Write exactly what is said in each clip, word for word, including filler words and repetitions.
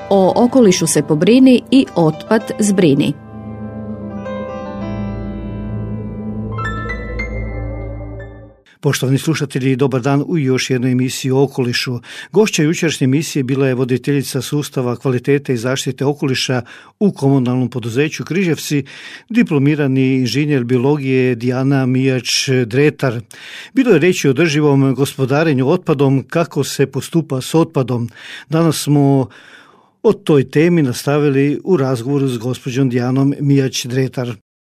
O okolišu se pobrini i otpad zbrini. Poštovani slušatelji, dobar dan u još jednoj emisiji o okolišu. Gošća jučerašnje emisije bila je voditeljica sustava kvalitete i zaštite okoliša u komunalnom poduzeću Križevci, diplomirani inženjer biologije Dijana Mijač-Dretar. Bilo je riječi o održivom gospodarenju otpadom, kako se postupa s otpadom. Danas smo o toj temi nastavili u razgovoru s gospođom Dijanom Mijač-Dretar.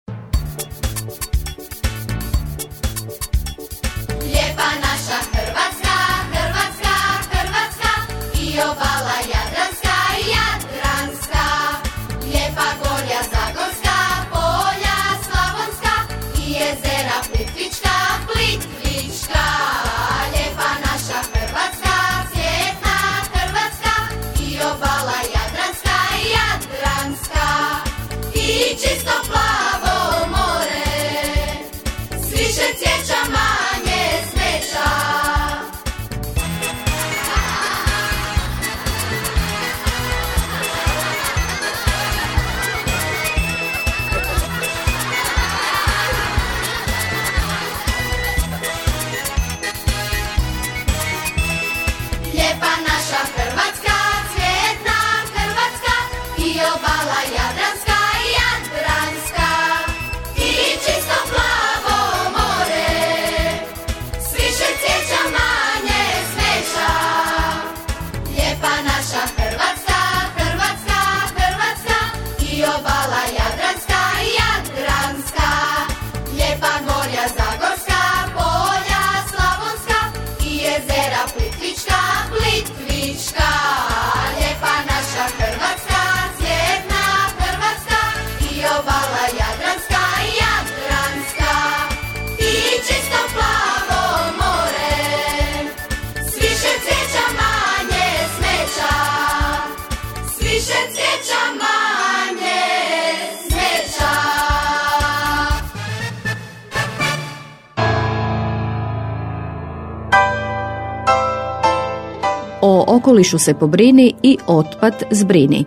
O okolišu se pobrini i otpad zbrini.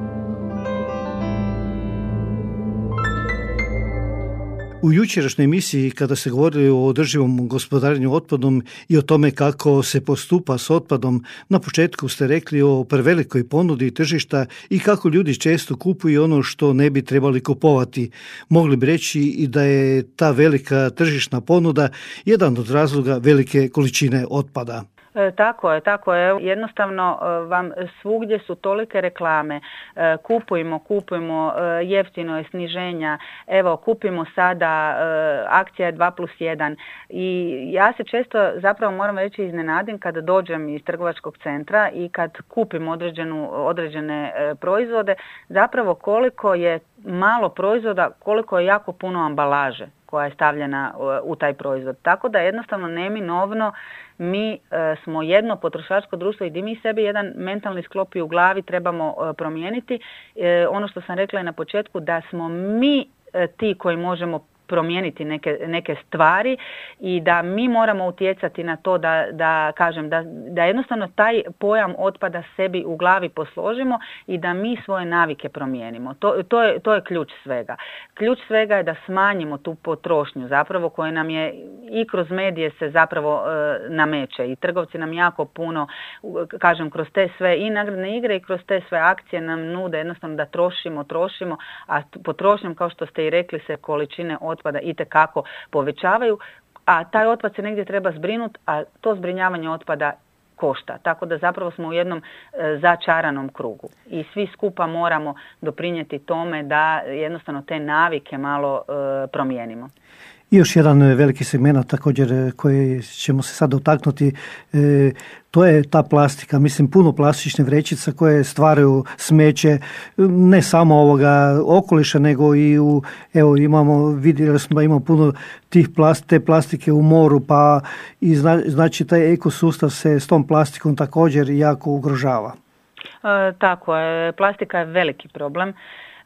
U jučerašnjoj emisiji, kada se govorili o održivom gospodarenju otpadom i o tome kako se postupa s otpadom, na početku ste rekli o prevelikoj ponudi tržišta i kako ljudi često kupuju ono što ne bi trebali kupovati. Mogli bi reći i da je ta velika tržišna ponuda jedan od razloga velike količine otpada. Tako je, tako je. Jednostavno vam svugdje su tolike reklame. Kupujmo, kupujmo, jeftino je, sniženja. Evo, kupimo sada, akcija je dva plus jedan. I ja se često zapravo moram reći iznenadim kada dođem iz trgovačkog centra i kad kupim određenu, određene proizvode, zapravo koliko je malo proizvoda, koliko je jako puno ambalaže koja je stavljena u taj proizvod. Tako da jednostavno neminovno mi e, smo jedno potrošačko društvo i di mi sebi jedan mentalni sklop u glavi trebamo e, promijeniti. E, ono što sam rekla i na početku, da smo mi e, ti koji možemo promijeniti neke, neke stvari i da mi moramo utjecati na to da, da kažem, da, da jednostavno taj pojam otpada sebi u glavi posložimo i da mi svoje navike promijenimo. To, to, je, to je ključ svega. Ključ svega je da smanjimo tu potrošnju zapravo koja nam je i kroz medije se zapravo e, nameće i trgovci nam jako puno, kažem, kroz te sve i nagradne igre i kroz te sve akcije nam nude jednostavno da trošimo, trošimo, a potrošnjom, kao što ste i rekli, se količine otpada itekako povećavaju, a taj otpad se negdje treba zbrinuti, a to zbrinjavanje otpada košta. Tako da zapravo smo u jednom e, začaranom krugu i svi skupa moramo doprinijeti tome da jednostavno te navike malo e, promijenimo. I još jedan veliki segment također koji ćemo se sad dotaknuti, e, to je ta plastika. Mislim, puno plastične vrećica koje stvaraju smeće, ne samo ovoga okoliša, nego i u, evo imamo, vidjeli smo da imamo puno tih plast, te plastike u moru, pa i zna, znači taj ekosustav se s tom plastikom također jako ugrožava. E, tako je, plastika je veliki problem.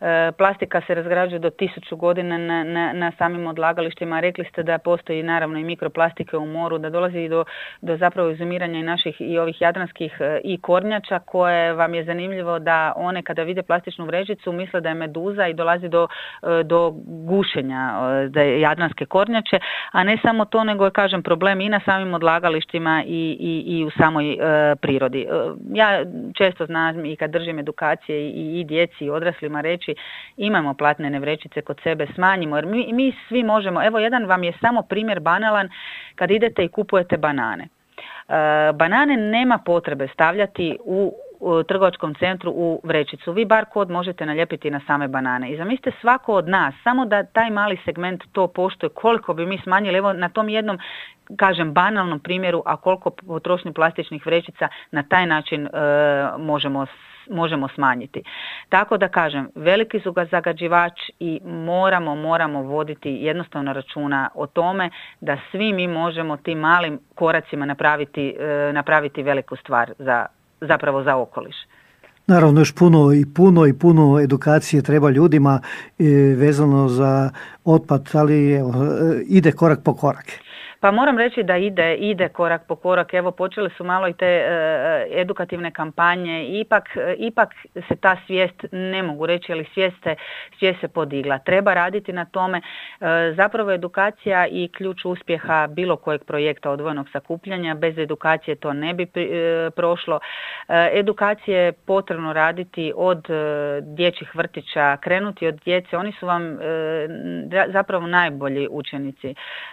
Plastika se razgrađuje do tisuću godina na, na, na samim odlagalištima. Rekli ste da postoji naravno i mikroplastike u moru, da dolazi do, do zapravo izumiranja i naših i ovih jadranskih i kornjača, koje vam je zanimljivo da one kada vide plastičnu vrećicu misle da je meduza i dolazi do, do gušenja da je jadranske kornjače, a ne samo to, nego je, kažem, problem i na samim odlagalištima i, i, i u samoj e, prirodi. Ja često znam i kad držim edukacije i, i djeci i odraslima reći imamo platnene vrećice kod sebe, smanjimo, jer mi, mi svi možemo. Evo, jedan vam je samo primjer banalan, kad idete i kupujete banane. E, banane nema potrebe stavljati u u trgovačkom centru u vrećicu. Vi bar kod možete nalijepiti na same banane. I zamislite, svako od nas, samo da taj mali segment to poštuje, koliko bi mi smanjili, evo na tom jednom, kažem, banalnom primjeru, a koliko potrošnju plastičnih vrećica na taj način e, možemo možemo smanjiti. Tako da, kažem, veliki su ga zagađivač i moramo, moramo voditi jednostavno računa o tome da svi mi možemo tim malim koracima napraviti, e, napraviti veliku stvar za zapravo za okoliš. Naravno, još puno i puno i puno edukacije treba ljudima e, vezano za otpad, ali evo, ide korak po korak. Pa moram reći da ide, ide korak po korak. Evo, počele su malo i te e, edukativne kampanje. Ipak, ipak se ta svijest, ne mogu reći, ali svijest se, svijest se podigla. Treba raditi na tome. E, zapravo edukacija i ključ uspjeha bilo kojeg projekta odvojenog sakupljanja. Bez edukacije to ne bi e, prošlo. E, edukacije je potrebno raditi od e, dječjih vrtića, krenuti od djece. Oni su vam e, zapravo najbolji učenici.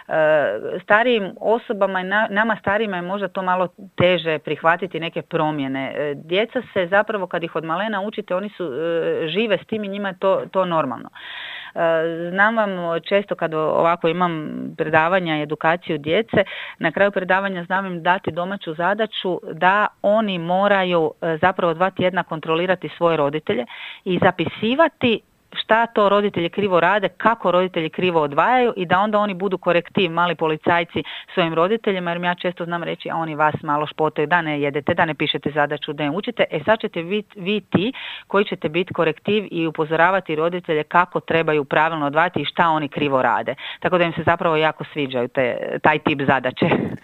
E, Starijim osobama i na, nama starijima je možda to malo teže prihvatiti neke promjene. Djeca se zapravo, kad ih od malena učite, oni su e, žive s tim i njima je to, to normalno. E, znam vam često kad ovako imam predavanja i edukaciju djece, na kraju predavanja znam im dati domaću zadaću da oni moraju e, zapravo dva tjedna kontrolirati svoje roditelje i zapisivati šta to roditelji krivo rade, kako roditelji krivo odvajaju i da onda oni budu korektiv, mali policajci svojim roditeljima, jer ja često znam reći, a oni vas malo špotaju, da ne jedete, da ne pišete zadaću, da ne učite. E sad ćete vi, vi ti koji ćete biti korektiv i upozoravati roditelje kako trebaju pravilno odvajati i šta oni krivo rade. Tako da im se zapravo jako sviđaju te, taj tip zadaće.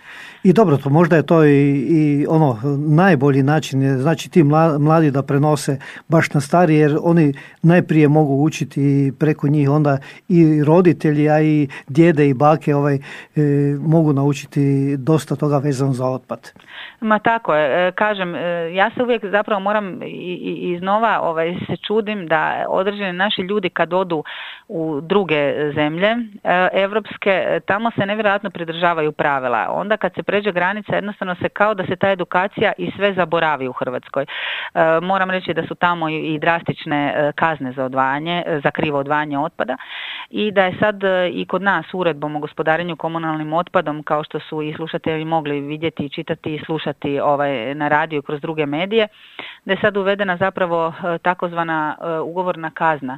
I dobro, to možda je to i, i ono najbolji način, znači ti mladi da prenose baš na stari, jer oni najprije mogu učiti i preko njih onda i roditelji, a i djede i bake ovaj, e, mogu naučiti dosta toga vezano za otpad. Ma tako je, kažem, ja se uvijek zapravo moram i, i iznova ovaj, se čudim da određeni naši ljudi kad odu u druge zemlje evropske, tamo se nevjerojatno pridržavaju pravila. Onda kad se pređe granica, jednostavno se kao da se ta edukacija i sve zaboravi u Hrvatskoj. Moram reći da su tamo i drastične kazne za odvajanje, za krivo odvajanje otpada i da je sad i kod nas uredbom o gospodarenju komunalnim otpadom, kao što su i slušatelji mogli vidjeti i čitati i slušati ovaj, na radiju kroz druge medije, da je sad uvedena zapravo takozvana ugovorna kazna,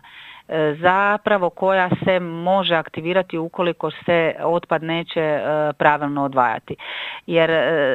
zapravo koja se može aktivirati ukoliko se otpad neće pravilno odvajati. Jer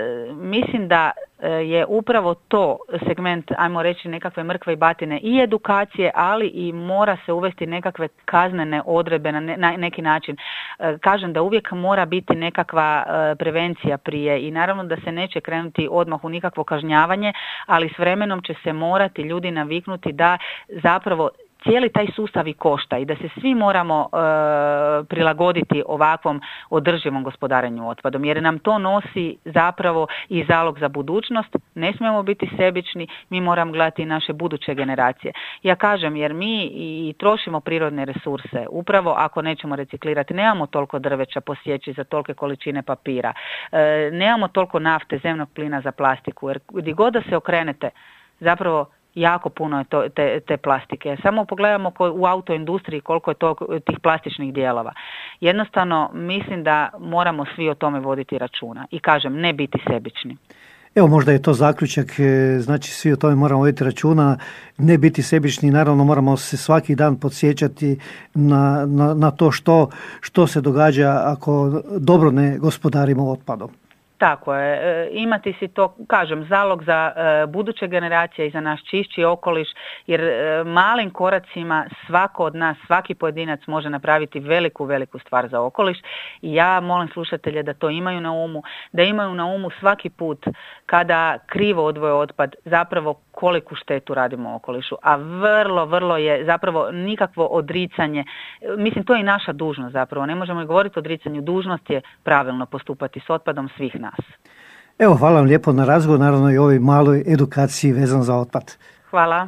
mislim da je upravo to segment, ajmo reći, nekakve mrkve i batine i edukacije, ali i mora se uvesti nekakve kaznene odredbe na, ne, na neki način. Kažem da uvijek mora biti nekakva prevencija prije i naravno da se neće krenuti odmah u nikakvo kažnjavanje, ali s vremenom će se morati ljudi naviknuti da zapravo cijeli taj sustav i košta i da se svi moramo e, prilagoditi ovakvom održivom gospodarenju otpadom, jer nam to nosi zapravo i zalog za budućnost. Ne smijemo biti sebični, mi moramo gledati naše buduće generacije. Ja kažem, jer mi i trošimo prirodne resurse, upravo ako nećemo reciklirati, nemamo toliko drveća posjeći za tolike količine papira, e, nemamo toliko nafte, zemnog plina za plastiku, jer gdje god da se okrenete, zapravo jako puno je to, te, te plastike. Samo pogledamo ko, u autoindustriji koliko je to, tih plastičnih dijelova. Jednostavno mislim da moramo svi o tome voditi računa. I kažem, ne biti sebični. Evo, možda je to zaključak, znači svi o tome moramo voditi računa, ne biti sebični, naravno moramo se svaki dan podsjećati na, na, na to što, što se događa ako dobro ne gospodarimo otpadom. Tako je, imati si to, kažem, zalog za buduće generacije i za naš čišći okoliš, jer malim koracima svako od nas, svaki pojedinac može napraviti veliku, veliku stvar za okoliš i ja molim slušatelje da to imaju na umu, da imaju na umu svaki put kada krivo odvoje otpad, zapravo koliku štetu radimo okolišu, a vrlo, vrlo je zapravo nikakvo odricanje, mislim to je i naša dužnost zapravo, ne možemo i govoriti o odricanju, dužnost je pravilno postupati s otpadom svih nas. Evo, hvala vam lijepo na razgovor, naravno i ovoj maloj edukaciji vezan za otpad. Hvala.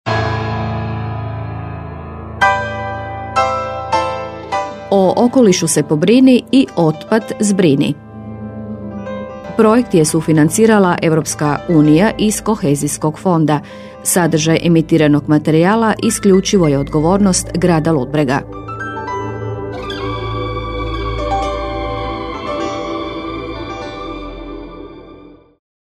O okolišu se pobrini i otpad zbrini. Projekt je sufinancirala Europska unija iz Kohezijskog fonda. Sadržaj emitiranog materijala isključivo je odgovornost grada Ludbrega.